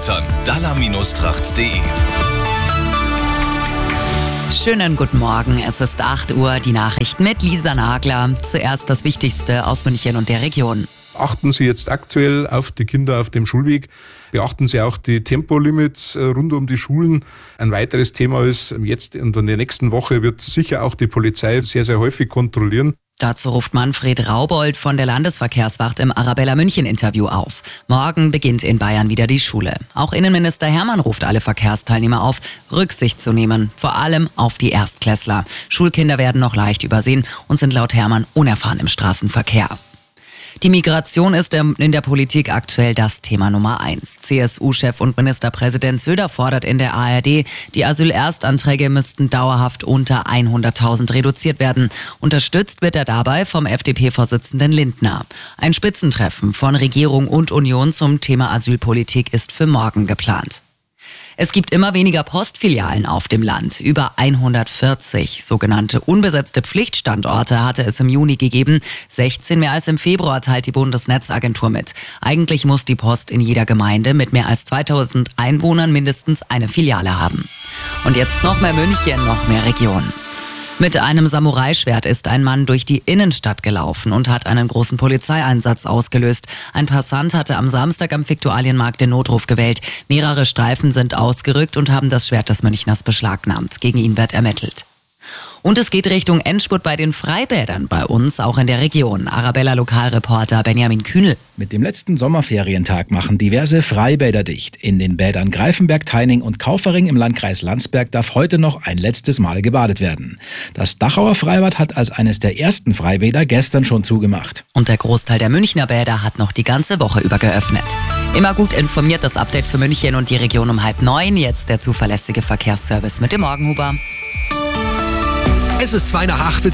Eltern. Dalla-Tracht.de. Schönen guten Morgen, es ist 8 Uhr, die Nachrichten mit Lisa Nagler. Zuerst das Wichtigste aus München und der Region. Achten Sie jetzt aktuell auf die Kinder auf dem Schulweg. Beachten Sie auch die Tempolimits rund um die Schulen. Ein weiteres Thema ist, jetzt und in der nächsten Woche wird sicher auch die Polizei sehr, sehr häufig kontrollieren. Dazu ruft Manfred Raubold von der Landesverkehrswacht im Arabella München Interview auf. Morgen beginnt in Bayern wieder die Schule. Auch Innenminister Hermann ruft alle Verkehrsteilnehmer auf, Rücksicht zu nehmen, vor allem auf die Erstklässler. Schulkinder werden noch leicht übersehen und sind laut Hermann unerfahren im Straßenverkehr. Die Migration ist in der Politik aktuell das Thema Nummer 1. CSU-Chef und Ministerpräsident Söder fordert in der ARD, die Asylerstanträge müssten dauerhaft unter 100.000 reduziert werden. Unterstützt wird er dabei vom FDP-Vorsitzenden Lindner. Ein Spitzentreffen von Regierung und Union zum Thema Asylpolitik ist für morgen geplant. Es gibt immer weniger Postfilialen auf dem Land. Über 140 sogenannte unbesetzte Pflichtstandorte hatte es im Juni gegeben. 16 mehr als im Februar, teilt die Bundesnetzagentur mit. Eigentlich muss die Post in jeder Gemeinde mit mehr als 2000 Einwohnern mindestens eine Filiale haben. Und jetzt noch mehr München, noch mehr Region. Mit einem Samurai-Schwert ist ein Mann durch die Innenstadt gelaufen und hat einen großen Polizeieinsatz ausgelöst. Ein Passant hatte am Samstag am Viktualienmarkt den Notruf gewählt. Mehrere Streifen sind ausgerückt und haben das Schwert des Münchners beschlagnahmt. Gegen ihn wird ermittelt. Und es geht Richtung Endspurt bei den Freibädern bei uns, auch in der Region. Arabella-Lokalreporter Benjamin Kühnel. Mit dem letzten Sommerferientag machen diverse Freibäder dicht. In den Bädern Greifenberg, Teining und Kaufering im Landkreis Landsberg darf heute noch ein letztes Mal gebadet werden. Das Dachauer Freibad hat als eines der ersten Freibäder gestern schon zugemacht. Und der Großteil der Münchner Bäder hat noch die ganze Woche über geöffnet. Immer gut informiert, das Update für München und die Region um 8:30. Jetzt der zuverlässige Verkehrsservice mit dem Morgenhuber. Es ist 7:55.